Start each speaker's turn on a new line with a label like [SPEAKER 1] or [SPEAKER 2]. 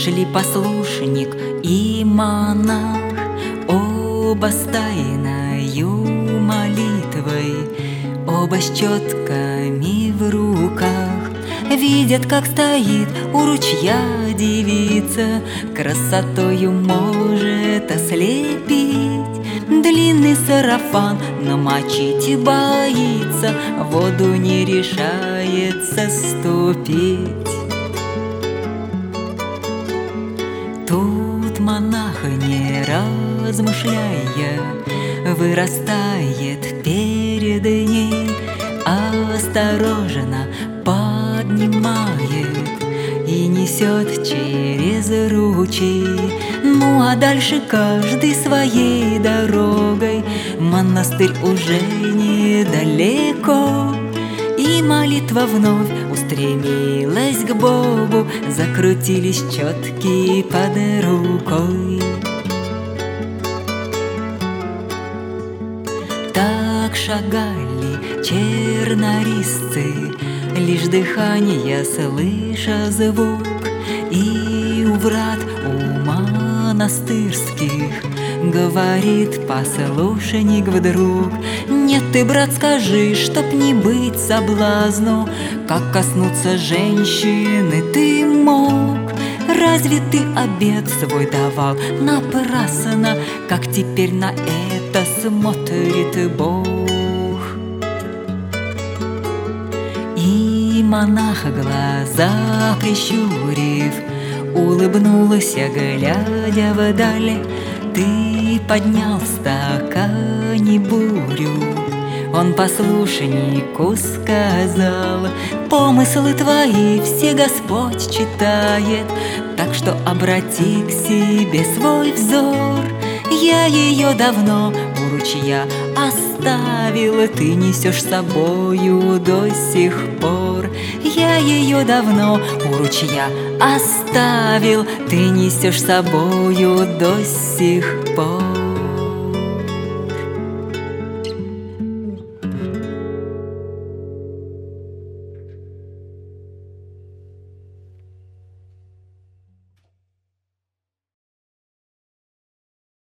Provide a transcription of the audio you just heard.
[SPEAKER 1] Шли послушник и монах, оба с тайною молитвой, оба с четками в руках. Видят, как стоит у ручья девица, красотою может ослепить. Длинный сарафан намочить боится, в воду не решается ступить. Тут монах, не размышляя, вырастает перед ней, осторожно поднимает и несет через ручей. Ну а дальше каждый своей дорогой, монастырь уже недалеко. И молитва вновь устремилась к Богу, закрутились четки под рукой. Так шагали чернорисцы, лишь дыхание слыша звук. И у врат у монастырских говорит послушник вдруг: нет, ты, брат, скажи, чтоб не быть соблазну, как коснуться женщины ты мог? Разве ты обет свой давал напрасно, как теперь на это смотрит Бог? И монах, глаза прищурив, улыбнулся, глядя вдаль. Ты поднял в стакане бурю, он послушнику сказал: помыслы твои все Господь читает, так что обрати к себе свой взор. Я ее давно у ручья оставил, ты несешь с собою до сих пор. Я ее давно у ручья оставил, ты несешь с собою до сих пор.